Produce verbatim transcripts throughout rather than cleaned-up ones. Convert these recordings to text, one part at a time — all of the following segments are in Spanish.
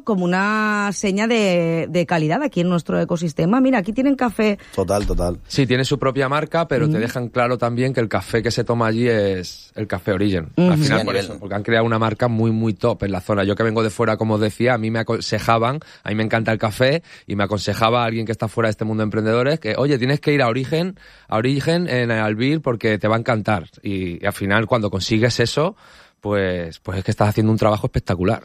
como una seña de, de calidad aquí en nuestro ecosistema. Mira, aquí tienen café. Total, total. Sí, tiene su propia marca, pero Mm. te dejan claro también que el café que se toma allí es el café Origen. Mm. Al final Sí, por a eso, nivel- porque han creado una marca muy, muy top en la zona. Yo que vengo de fuera, como os decía, a mí me aconsejaban, a mí me encanta el café, y me aconsejaba a alguien que está fuera de este mundo de emprendedores que, oye, tienes que ir a Origen, a Origen en Albir porque te va a encantar. Y, y al final, cuando consigues eso, pues, pues es que estás haciendo un trabajo espectacular.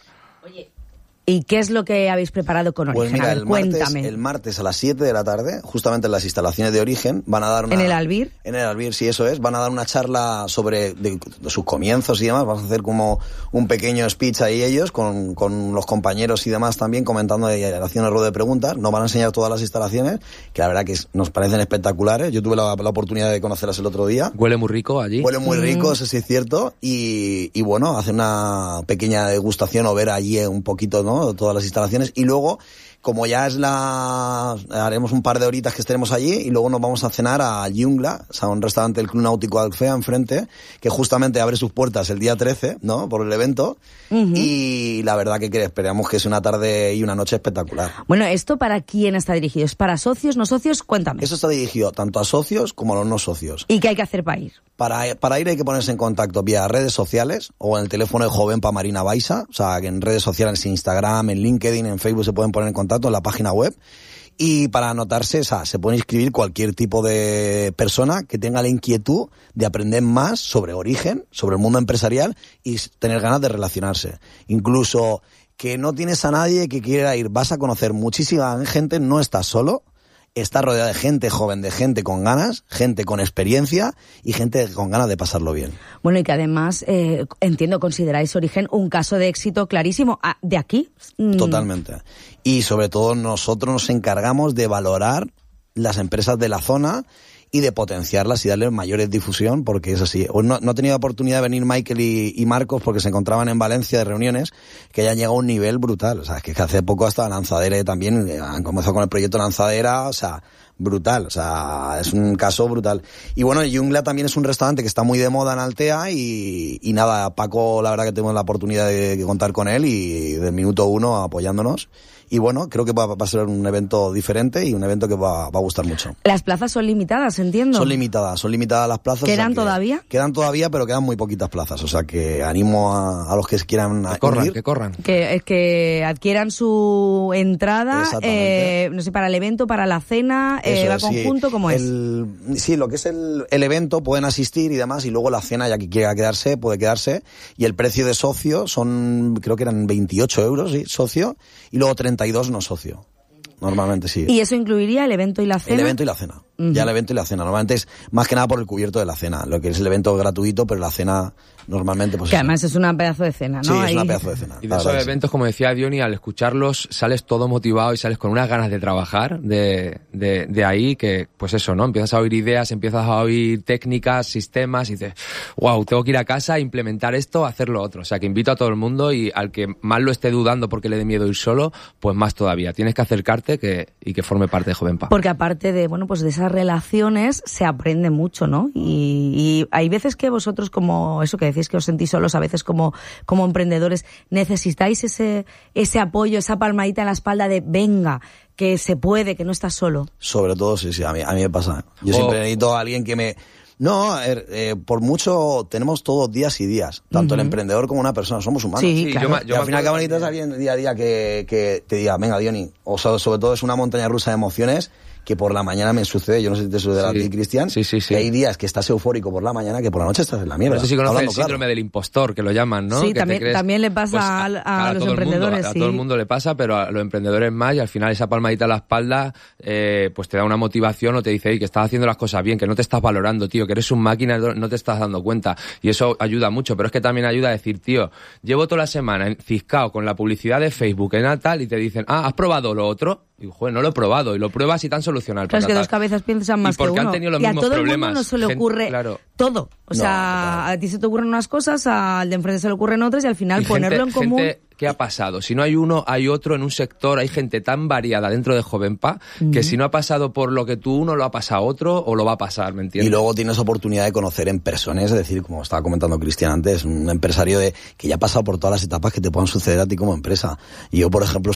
¿Y qué es lo que habéis preparado con Origen? Pues mira, A ver, el martes, cuéntame. el martes a las siete de la tarde, justamente en las instalaciones de Origen, van a dar una... ¿En el Albir? En el Albir, sí, eso es. Van a dar una charla sobre de, de sus comienzos y demás. Vamos a hacer como un pequeño speech ahí ellos, con, con los compañeros y demás también, comentando y haciendo el ruedo de preguntas. Nos van a enseñar todas las instalaciones, que la verdad que es, nos parecen espectaculares. Yo tuve la, la oportunidad de conocerlas el otro día. Huele muy rico allí. Huele muy rico, Mm. eso sí es cierto. Y, y bueno, hacer una pequeña degustación o ver allí un poquito, ¿no?, todas las instalaciones. Y luego, como ya es la... haremos un par de horitas que estaremos allí y luego nos vamos a cenar a Jungla, o sea, un restaurante del Club Náutico Alfea enfrente, que justamente abre sus puertas el día trece, ¿no?, por el evento. Ujú. Y la verdad que, que esperamos que es una tarde y una noche espectacular. Bueno, ¿esto para quién está dirigido? ¿Es para socios, no socios? Cuéntame. Eso está dirigido tanto a socios como a los no socios. ¿Y qué hay que hacer para ir? Para, para ir hay que ponerse en contacto vía redes sociales o en el teléfono de Jovenpa Marina Baixa, o sea, que en redes sociales, en Instagram, en LinkedIn, en Facebook se pueden poner en contacto, en la página web. Y para anotarse, o sea, se puede inscribir cualquier tipo de persona que tenga la inquietud de aprender más sobre Origen, sobre el mundo empresarial y tener ganas de relacionarse. Incluso que no tienes a nadie que quiera ir, vas a conocer muchísima gente, no estás solo. Está rodeada de gente joven, de gente con ganas, gente con experiencia y gente con ganas de pasarlo bien. Bueno, y que además, eh, entiendo, consideráis Origen un caso de éxito clarísimo. Ah, ¿de aquí? Mm. Totalmente. Y sobre todo nosotros nos encargamos de valorar las empresas de la zona y de potenciarlas y darles mayor difusión, porque es así. No, no he tenido oportunidad de venir Michael y, y Marcos porque se encontraban en Valencia de reuniones, que ya han llegado a un nivel brutal. O sea, es que hace poco hasta Lanzadera también han comenzado con el proyecto Lanzadera, o sea, brutal. O sea, es un caso brutal. Y bueno, Jungla también es un restaurante que está muy de moda en Altea y, y nada, Paco, la verdad que tenemos la oportunidad de, de contar con él y del minuto uno apoyándonos. Y bueno, creo que va, va a ser un evento diferente y un evento que va, va a gustar mucho. Las plazas son limitadas, entiendo. Son limitadas, son limitadas las plazas. ¿Quedan o sea que todavía? Quedan todavía, pero quedan muy poquitas plazas. O sea que animo a, a los que quieran Que corran, ir. que corran. Que, que adquieran su entrada, Exactamente. eh, no sé, para el evento, para la cena, eh, Eso va es, sí. conjunto, ¿cómo es? El, sí, lo que es el, el evento, pueden asistir y demás, y luego la cena, ya que quiera quedarse, puede quedarse. Y el precio de socio son, creo que eran veintiocho euros, sí, socio, y luego treinta y dos no socio. Normalmente sí. ¿Y eso incluiría el evento y la cena? El evento y la cena. Uh-huh. Ya el evento y la cena. Normalmente es más que nada por el cubierto de la cena. Lo que es el evento gratuito, pero la cena normalmente pues... Que además es una pedazo de cena, ¿no? Sí, es Ahí- una pedazo de cena. Y de la esos verdad que sí. eventos, como decía Diony, al escucharlos sales todo motivado y sales con unas ganas de trabajar de, de, de ahí, que pues eso, ¿no? Empiezas a oír ideas, empiezas a oír técnicas, sistemas y dices, wow, tengo que ir a casa, implementar esto, hacer lo otro. O sea, que invito a todo el mundo y al que más lo esté dudando porque le dé miedo ir solo, pues más todavía. Tienes que acercarte que, y que forme parte de Jovenpa. Porque aparte de, bueno, pues de esas relaciones se aprende mucho, ¿no? Y, y hay veces que vosotros, como eso que decís que os sentís solos, a veces como, como emprendedores, necesitáis ese, ese apoyo, esa palmadita en la espalda de venga, que se puede, que no estás solo. Sobre todo, sí, sí, a mí, a mí me pasa. Yo Oh. siempre necesito a alguien que me... No, a ver, eh, por mucho tenemos todos días y días, tanto Ujú. el emprendedor como una persona, somos humanos. Sí, Sí, claro. yo me- Y yo al me final acuerdo que necesitas a también- alguien día a día que, que te diga, venga, Diony, o sea, sobre todo es una montaña rusa de emociones que por la mañana me sucede, yo no sé si te sucederá Sí. a ti, Cristian, Sí, sí, sí. que hay días que estás eufórico por la mañana que por la noche estás en la mierda. No sé si conoces el hablando claro. síndrome del impostor, que lo llaman, ¿no? Sí, Que te también- crees- también le pasa a- a los todo el mundo, emprendedores, a sí. todo el mundo le pasa, pero a los emprendedores más, y al final esa palmadita a la espalda eh, pues te da una motivación o te dice, hey, que estás haciendo las cosas bien, que no te estás valorando, tío, que eres un máquina, no te estás dando cuenta. Y eso ayuda mucho, pero es que también ayuda a decir, tío, llevo toda la semana enciscado con la publicidad de Facebook en tal y te dicen, ah, ¿has probado lo otro? Y digo, joder, no lo he probado, y lo pruebas y te han solucionado el Claro, es que patata. dos cabezas piensan más Y porque que uno. han tenido los y a mismos todo el problemas. mundo no se le Gente- ocurre claro. todo. O No, sea, total. a ti se te ocurren unas cosas, al de enfrente se le ocurren otras y al final Y ponerlo gente, en común... gente ¿qué ha pasado? Si no hay uno, hay otro en un sector, hay gente tan variada dentro de Jovenpa que Ujú. si no ha pasado por lo que tú uno, lo ha pasado otro o lo va a pasar, ¿me entiendes? Y luego tienes oportunidad de conocer en personas, es decir, como estaba comentando Cristian antes, un empresario de que ya ha pasado por todas las etapas que te puedan suceder a ti como empresa. Y yo, por ejemplo,